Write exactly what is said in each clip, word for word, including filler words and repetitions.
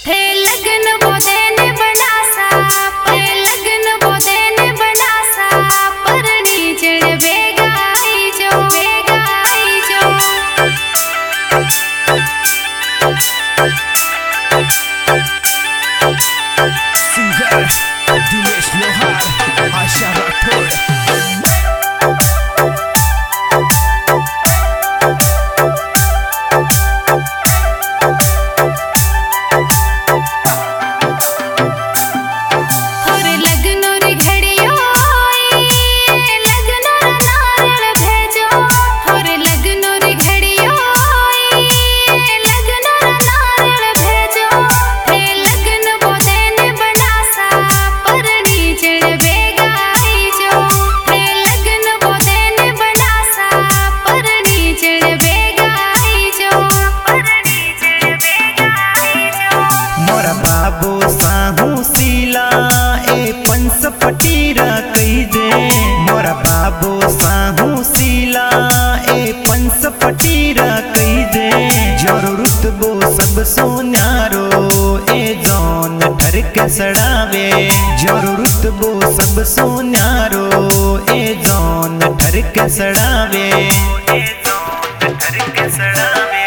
थे लगन बोदेन बनासा पे लगन बोदेन बनासा परनी जड़ बेगा आई जो बेगा आई जो सिंगर दिनेश लोहार आशा राठौर पटीरा कही दे मोरा बाबू साहू सीला ए पंस पटीरा कही दे जरूरत बो सब सोन्यारो ए जौन ठर के सड़ावे जरूरत बो सब सोन्यारो ए जौन ठर के सड़ावे ए जौन ठर के सड़ावे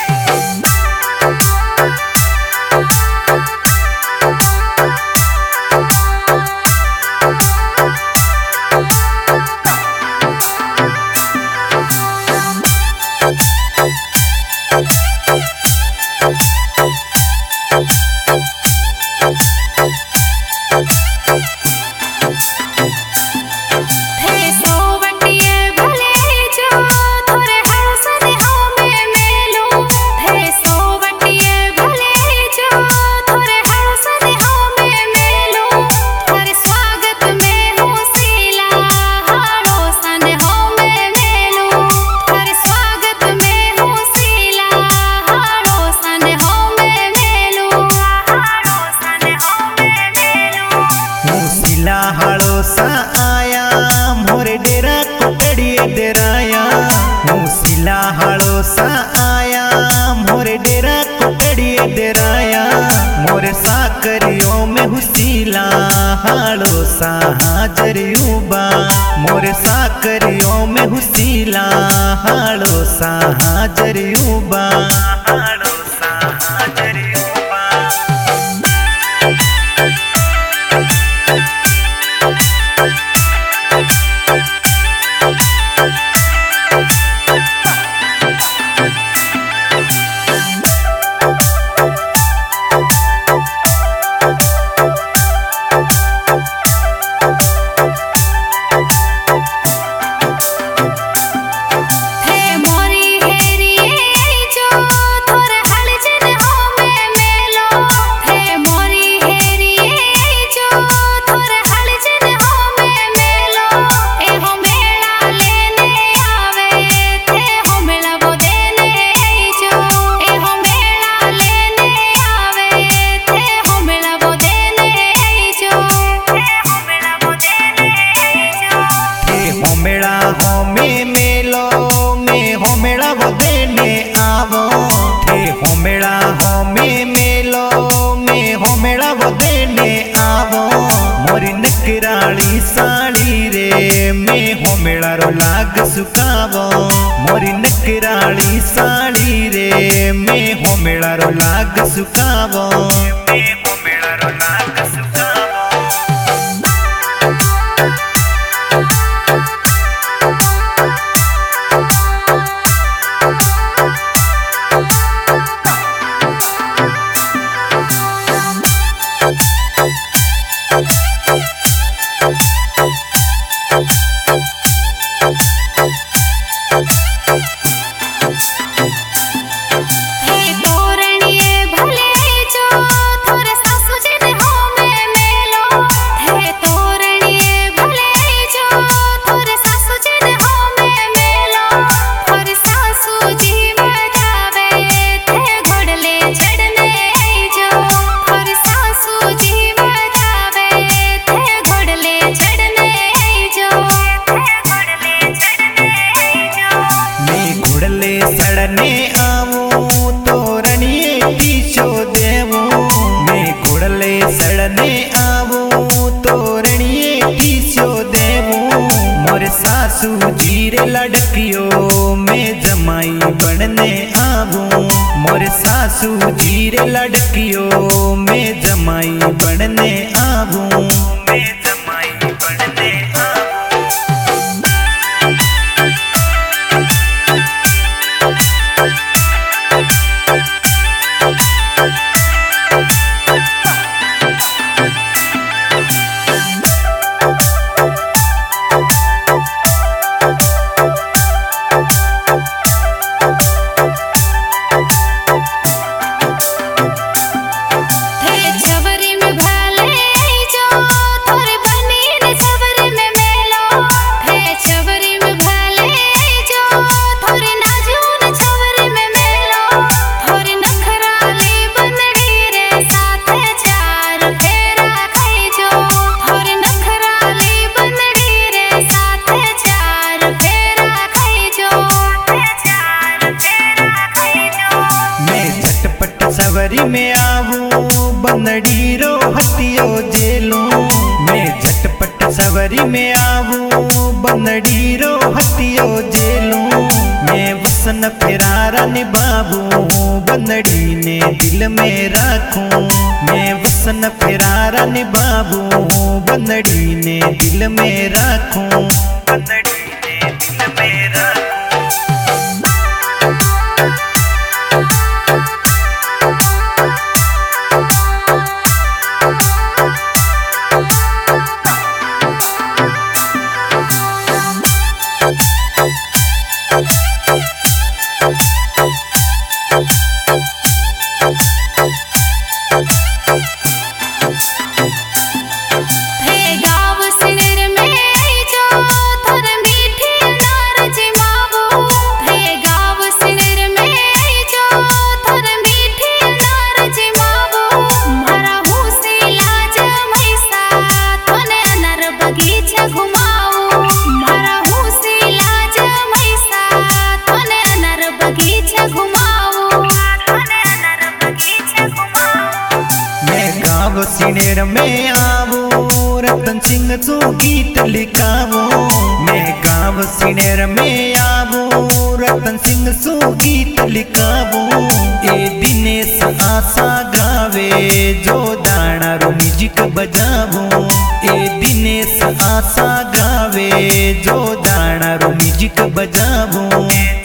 मूसिला हड़ो सा आया मोरे डेरा कुकड़िए डेराया मोरे साकरियों में हुसीला हड़ो सा हाजरियूबा मोरे साकरियों में हुसीला हड़ो सा हाजरियूबा हड़ो सा हाजरियूबा होमेड़ा हो में मेलो में होमेड़ा वदेने आवो मोरी नकराली साड़ी रे में होमेड़ा रो लाग सुकावो मोरी नकराली साड़ी रे में होमेड़ा रो लाग सुकावो में होमेड़ा रो लाग सुकावो हे तोरणिए भले जो थोरे सासु जी ने हो मोर सासू जी रे लड़कियों में जमाई बनने आऊं मैं जमाई बनने आऊं। सवरी में आवूं बनड़ी रो हटियो जेलूं मैं झटपट सवरी में आवूं बनड़ी रो हटियो जेलूं मैं वसन फिरारा निभाऊं बनड़ी ने दिल में रखूं मैं वसन फिरारा निभाऊं बनड़ी ने दिल में रखूं बनड़ी ने दिल में रखूं। सिनेर में आवो रतन सिंह सू गीत लिखावो मैं गाँव सिनेर में आवो रतन सिंह सू गीत लिखावो ए दिनेश आशा गावे जो दाना रो म्यूजिक बजावो ए दिनेश आशा गावे जो दाना रो म्यूजिक बजावो।